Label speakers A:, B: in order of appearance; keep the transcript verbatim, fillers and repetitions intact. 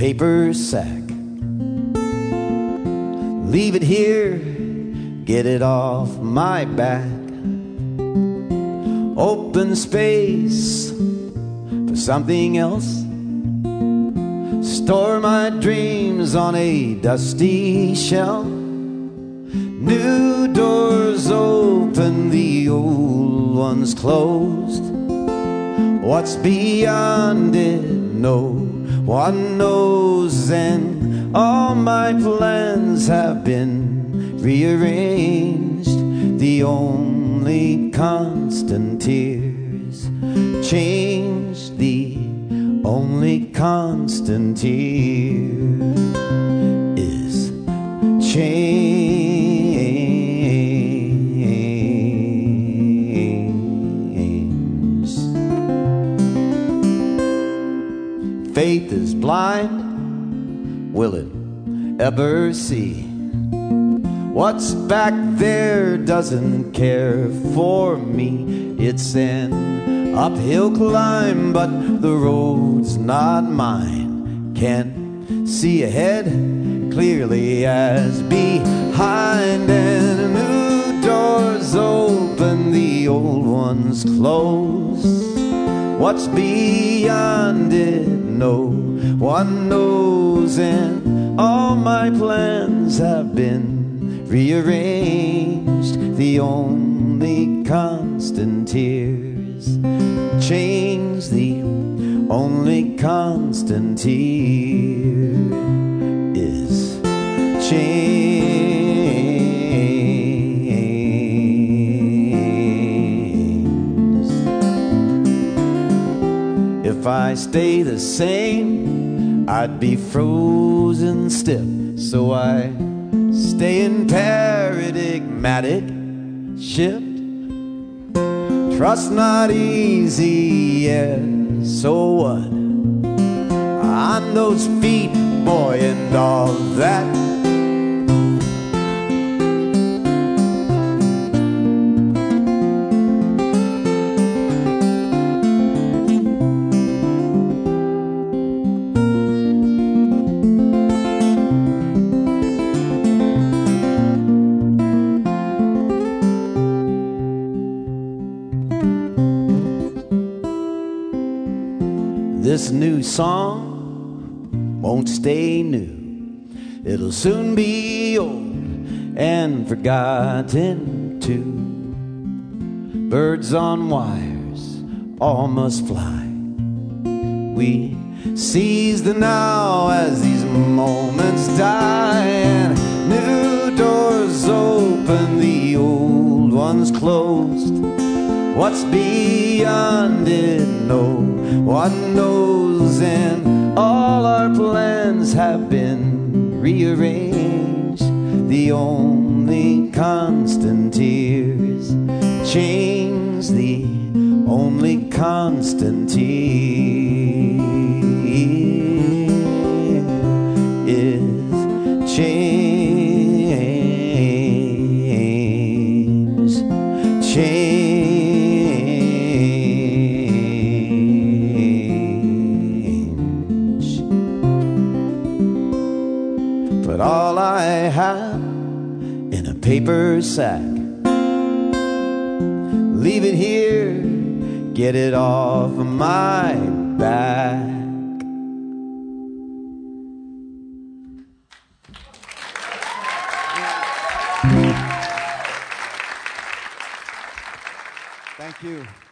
A: paper sack. Leave it here, get it off my back. Open space for something else. Store my dreams on a dusty shelf. New doors open, the old ones closed. What's beyond it, no one knows. And all my plans have been rearranged. The only constant tears changed. The only constant here is change. Faith is blind, will it ever see? What's back there doesn't care for me. It's an uphill climb, but the road's not mine. Can't see ahead clearly as behind. And new doors open, the old ones close. What's beyond it, no one knows. And all my plans have been rearranged. The only constant tears change. The only constant here is change. If I stay the same, I'd be frozen stiff. So I stay in paradigmatic shift. Trust not easy, yeah, so what? On those feet, boy, and all that. This new song won't stay new. It'll soon be old and forgotten too. Birds on wires all must fly. We seize the now as these moments die. And new doors open, the old ones closed. What's beyond it, no one knows. And all our plans have been rearranged. The only constant tears change. The only constant here is change. Change. Put all I have in a paper sack. Leave it here, get it off my back. Thank you.